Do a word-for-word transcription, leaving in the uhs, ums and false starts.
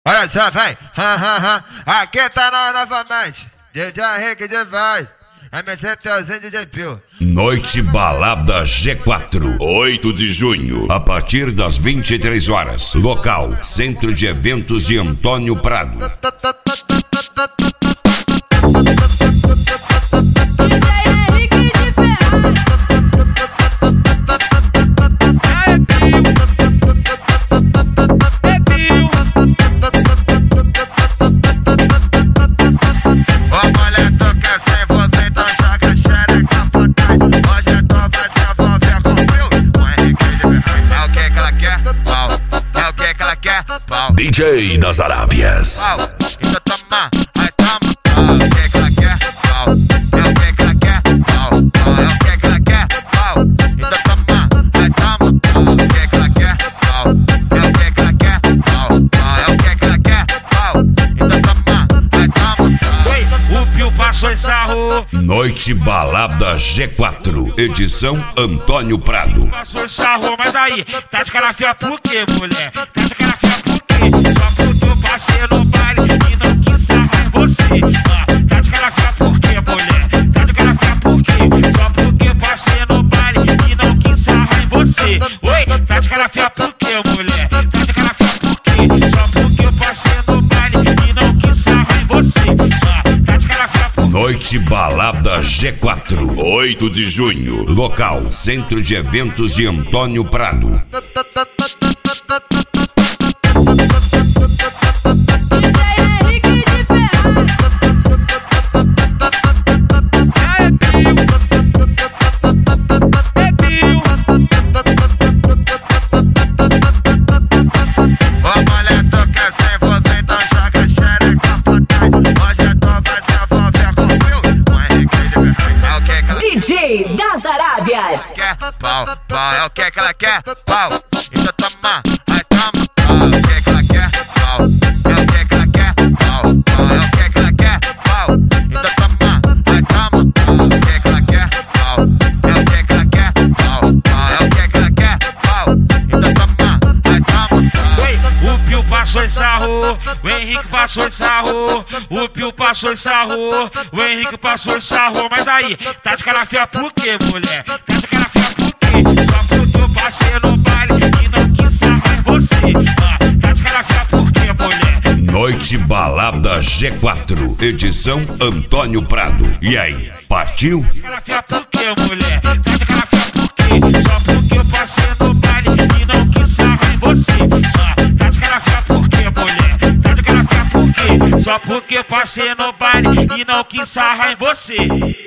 Olha só, vai. Aqui tá nós novamente. D J Henrique de Vaz. M C Telzinho D J Pio. Noite Balada G quatro, oito de junho, a partir das vinte e três horas. Local: Centro de Eventos de Antônio Prado. D J das Arábias. Pau, então toma, aí toma, pau. É o que que ela quer, pau. É o que que ela quer, pau. É o que que ela quer, pau. Então toma, aí toma, pau. É o que que ela quer, pau. É o que que ela quer, pau. É o que que ela quer, pau. Então toma, aí toma, pau. Oi, o Pio passou em sarro. Noite Balada G quatro, edição Antônio Prado. Passou em sarro, mas aí, tá de cara feia por quê, mulher? Tá de cara feia por quê? Só porque eu passei no baile e não quis sarrar em você. Ah, tá de cara feia por quê, mulher? Tá de cara feia por quê? Só porque eu passei no baile e não quis sarrar em você. Oi, tá de cara feia por quê, mulher? Tá de cara feia por quê? Só porque eu passei no baile e não quis sarrar em você. Ah, tá de cara feia por quê? Noite Balada G quatro, oito de junho. Local: Centro de Eventos de Antônio Prado. D J das Arábias. Quer pau, pau, é o que que ela quer, pau. Então toma, aí toma, pau. É o que que ela quer, pau. É o que que ela quer, pau. É o que que ela quer, pau. Então toma, aí toma, pau. É o que que ela quer, pau. É o que que ela quer, pau. É o que que ela quer, pau. Então toma, aí toma, pau. Oi, o Pio passou em sarro, o Henrique passou em sarro, o Pio passou em sarro, o Henrique passou em sarro, mas aí, tá de cara feia por quê, mulher? Tá de cara feia por quê? Só porque eu passei no baile e não quis sarrar em você. Ah, tá de cara feia por quê, mulher? Noite Balada G quatro, edição Antônio Prado. E aí, partiu? Tá de cara feia por quê, mulher? Tá de cara feia por quê? Só porque eu passei no baile e não quis sarrar em você. Ah, tá de cara feia por quê, mulher? Tá de cara feia por quê? Só porque eu passei no baile e não quis sarrar em você.